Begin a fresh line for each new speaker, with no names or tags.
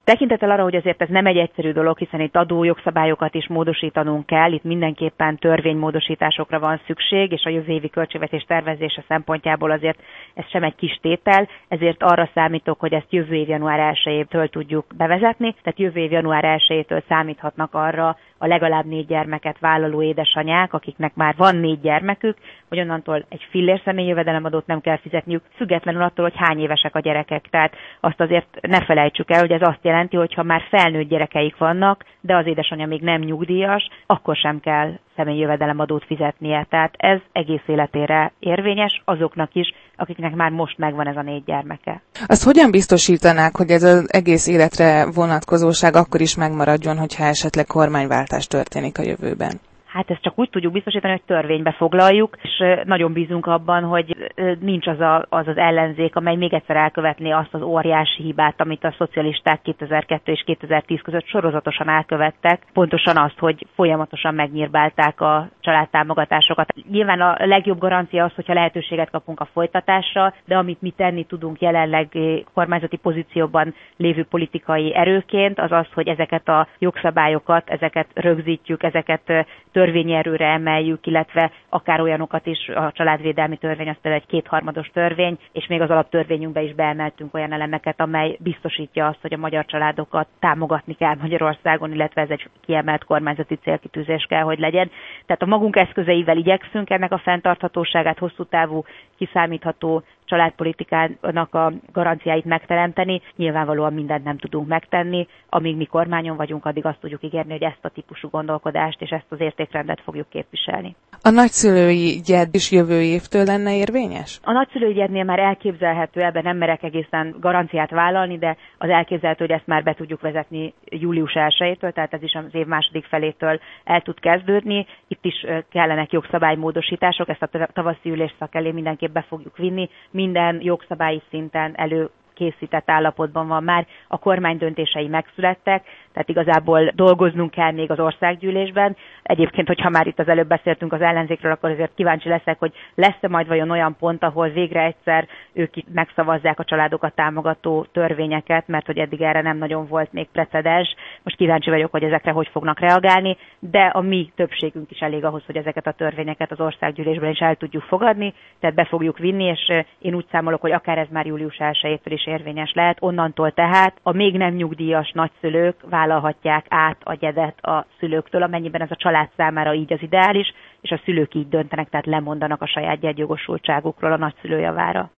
Tekintettel arra, hogy azért ez nem egy egyszerű dolog, hiszen itt adójogszabályokat is módosítanunk kell, itt mindenképpen törvénymódosításokra van szükség, és a jövő évi költségvetés tervezése szempontjából azért ez sem egy kis tétel, ezért arra számítok, hogy ezt jövő év január 1-től tudjuk bevezetni, tehát jövő év január 1-től számíthatnak arra a legalább 4 gyermeket vállaló édesanyák, akiknek már van 4 gyermekük, hogy onnantól egy fillér személyi jövedelemadót nem kell fizetniük, függetlenül attól, hogy hány évesek a gyerekek. Tehát azt azért ne felejtsük el, hogy ez azt jelenti, hogy ha már felnőtt gyerekeik vannak, de az édesanyja még nem nyugdíjas, akkor sem kell személyi jövedelemadót fizetnie. Tehát ez egész életére érvényes azoknak is, akiknek már most megvan ez a 4 gyermeke.
Azt hogyan biztosítanák, hogy ez az egész életre vonatkozóság akkor is megmaradjon, hogyha esetleg kormányváltás történik a jövőben?
Hát ezt csak úgy tudjuk biztosítani, hogy törvénybe foglaljuk, és nagyon bízunk abban, hogy nincs az ellenzék, amely még egyszer elkövetné azt az óriási hibát, amit a szocialisták 2002 és 2010 között sorozatosan elkövettek. Pontosan azt, hogy folyamatosan megnyírbálták a családtámogatásokat. Nyilván a legjobb garancia az, hogyha lehetőséget kapunk a folytatásra, de amit mi tenni tudunk jelenleg kormányzati pozícióban lévő politikai erőként, az az, hogy ezeket a jogszabályokat, ezeket rögzítjük, ezeket törvényi erőre emeljük, illetve akár olyanokat is, a családvédelmi törvény, az például egy 2/3 törvény, és még az alaptörvényünkbe is beemeltünk olyan elemeket, amely biztosítja azt, hogy a magyar családokat támogatni kell Magyarországon, illetve ez egy kiemelt kormányzati célkitűzés kell, hogy legyen. Tehát a magunk eszközeivel igyekszünk ennek a fenntarthatóságát, hosszú távú, kiszámítható családpolitikának a garanciáit megteremteni. Nyilvánvalóan mindent nem tudunk megtenni. Amíg mi kormányon vagyunk, addig azt tudjuk ígérni, hogy ezt a típusú gondolkodást és ezt az értékrendet fogjuk képviselni.
A nagyszülői gyed is jövő évtől lenne érvényes?
A nagyszülői gyednél már elképzelhető, ebben nem merek egészen garanciát vállalni, de az elképzelhető, hogy ezt már be tudjuk vezetni július 1-től, tehát ez is az év második felétől el tud kezdődni. Itt is kellenek jogszabálymódosítások, ezt a tavaszi ülésszak elé mindenképp be fogjuk vinni. Minden jogszabályi szinten előkészített állapotban van már, a kormány döntései megszülettek, tehát igazából dolgoznunk kell még az országgyűlésben. Egyébként, hogyha már itt az előbb beszéltünk az ellenzékről, akkor azért kíváncsi leszek, hogy lesz-e majd vajon olyan pont, ahol végre egyszer ők megszavazzák a családokat támogató törvényeket, mert hogy eddig erre nem nagyon volt még precedens. Most kíváncsi vagyok, hogy ezekre hogy fognak reagálni, de a mi többségünk is elég ahhoz, hogy ezeket a törvényeket az országgyűlésben is el tudjuk fogadni, tehát be fogjuk vinni, és én úgy számolok, hogy akár ez már július 1-től is érvényes lehet. Onnantól tehát a még nem nyugdíjas nagyszülők vállalhatják át a gyedet a szülőktől, amennyiben ez a család számára így az ideális, és a szülők így döntenek, tehát lemondanak a saját gyedjogosultságukról a nagyszülő javára.